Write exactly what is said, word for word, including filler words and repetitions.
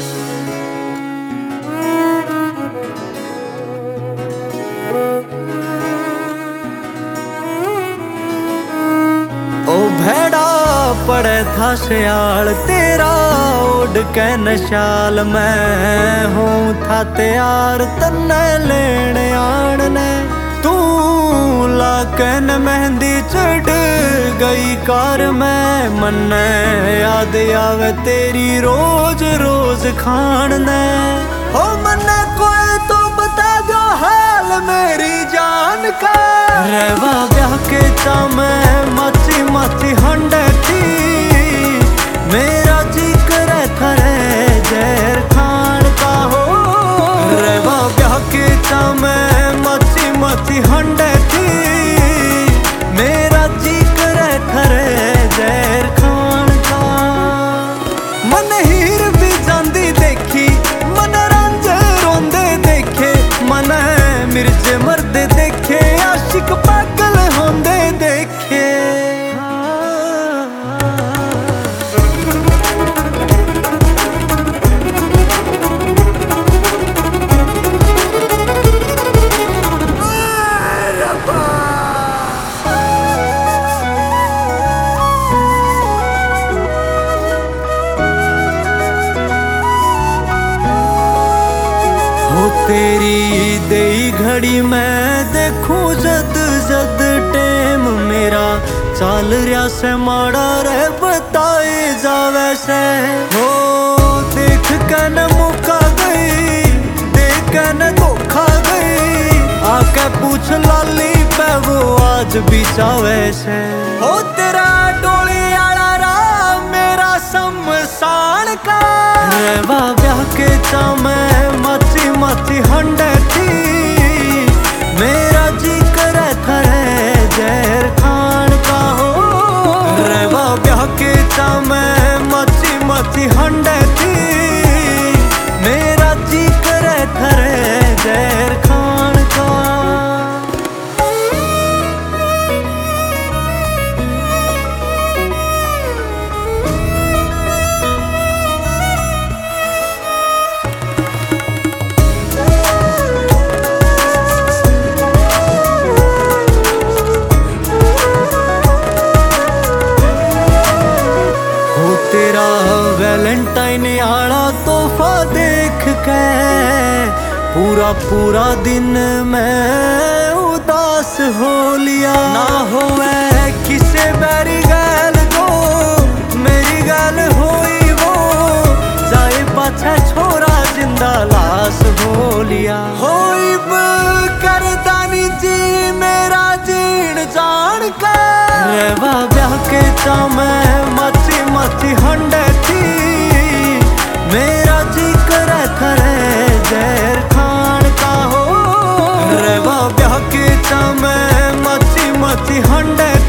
ओ भेड़ा पड़े था सियाल तेरा ओढ़ के नशाल, मैं हूँ था तैयार तन्ने लेने आने। तू लाकन मेहंदी चढ़ गई कार में, मन्ने याद आवे तेरी रोज रोज खान ने। हो मन्ने कोई तो बता दो हाल मेरी जान का, रहवा ब्याह के चामे माची माची हंडे थी, मेरा जी करे थरे जहर खान का। हो रहवा ब्याह के चामे माची माची हंडे थी, मेरा जी करे थरे जहर खान का। मन हीर भी जांदी देखी, मन रांझे रोंदे देखे, मन मिर्जे मरदे देखे, आशिक पागल होंदे देखे। हो तेरी देई घड़ी मैं देखूं जद जद टेम मेरा, चाल रिया से माड़ा रे बताए जावे से। हो देख कन मुका गई, देख कन धोखा गई, आके पूछ लाली पे वो आज भी चावे से। हो तेरा डोली आड़ा रा मेरा शमशान का, रहवा ब्याह के चामे माची माची हंडे थी, मेरा जी करे थरे जहर खान का। हो रहवा ब्याह के चामे माची माची हंडे थी, मेरा जी करे थरे जहर खान का। तेरा वैलेंटाइन आला तोहफा देख के पूरा पूरा दिन मैं उदास हो लिया। ना होवे किसे बैरी गैल दो, मेरी गैल होई वो, चाहे पाछे छोरा जिंदा लाश हो लिया। होई करदानी जी मेरा जीण जान का, रहवा ब्याह के चामे माची माची हंडे थी, मेरा जी करे थरे जहर खान का। हो रहवा ब्याह के चामे माची माची हंडे